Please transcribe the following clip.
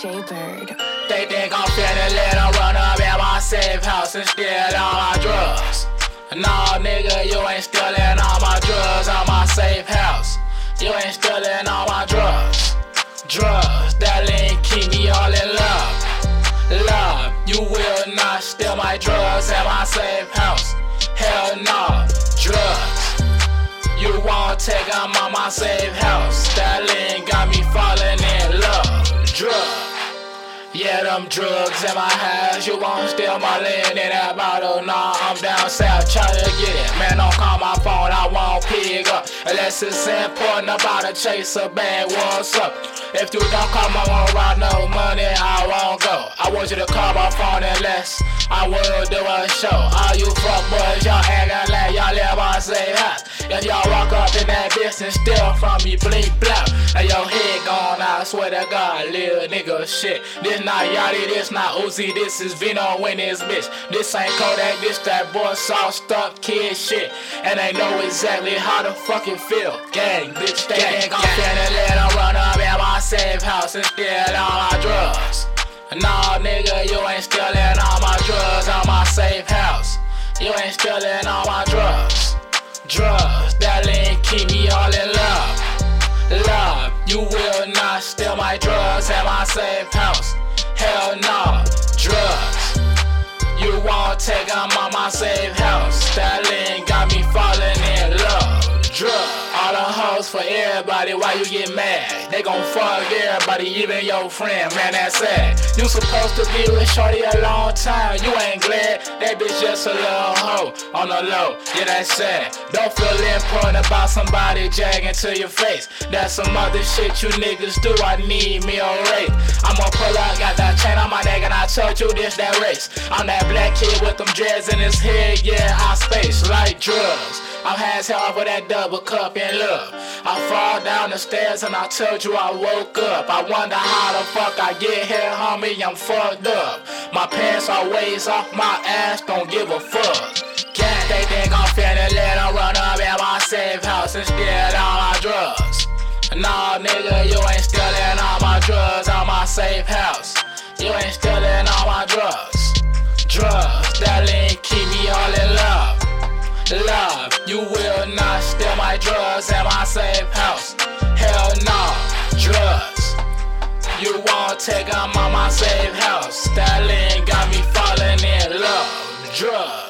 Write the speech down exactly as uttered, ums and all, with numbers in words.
J-Bird. They think I'm finna let them run up at my safe house and steal all my drugs. Nah, nigga, you ain't stealing all my drugs out my safe house. You ain't stealing all my drugs. Drugs that ain't keep me all in love. Love, you will not steal my drugs at my safe house. Hell no, drugs. You won't take them out my safe house. That ain't got me falling in love. Drugs. Yeah, them drugs in my house. You won't steal my lean in that bottle. Nah, I'm down south trying to get it. Man, don't call my phone, I won't pick up unless it's important about to chase a bag. What's up? If you don't call my phone right, no money, I won't go. I want you to call my phone unless I will do a show. All you fuck boys, y'all acting like y'all live on safe house. If y'all walk up in that bitch and steal from me, blink blow, and your head gone, I swear to God, little nigga shit. This not Yachty, this not Uzi, this is Vino in this bitch. This ain't Kodak, this that boy sauced up kid shit. And they know exactly how to fucking feel. Gang, bitch, they think I'm finna let them run up at my safe house and steal all my drugs. Nah, nigga, you ain't stealing all my drugs out my safe house. You ain't stealing all my drugs. Drugs that ain't keep me all in love. Love, you will not steal my drugs at my safe house. Hell no, drugs. You won't take them out my safe house. That ain't got me falling in love. Drugs. All the hoes for everybody, why you get mad? They gon' fuck everybody, even your friend, man, that's sad. You supposed to be with shorty a long time, you ain't glad. That bitch just a little hoe, on the low, yeah, that's sad. Don't feel important about somebody jagging to your face. That's some other shit you niggas do, I need me a rape. I'ma pull up, got that chain on my neck, and I told you this that race. I'm that black kid with them dreads in his head, yeah, I space like drugs. I'm hands held for that double cup and look, I fall down the stairs and I told you I woke up. I wonder how the fuck I get here, homie, I'm fucked up. My pants are waist off my ass, don't give a fuck. Can't they think I'm finna let them run up at my safe house and steal all my drugs? Nah, nigga, you ain't stealing all my drugs out my safe house. You ain't stealing all my drugs. Drugs that ain't keep me all in love. Love, you will not steal my drugs at my safe house. Hell no, drugs. You won't take them out my safe house. That ain't got me falling in love. Drugs.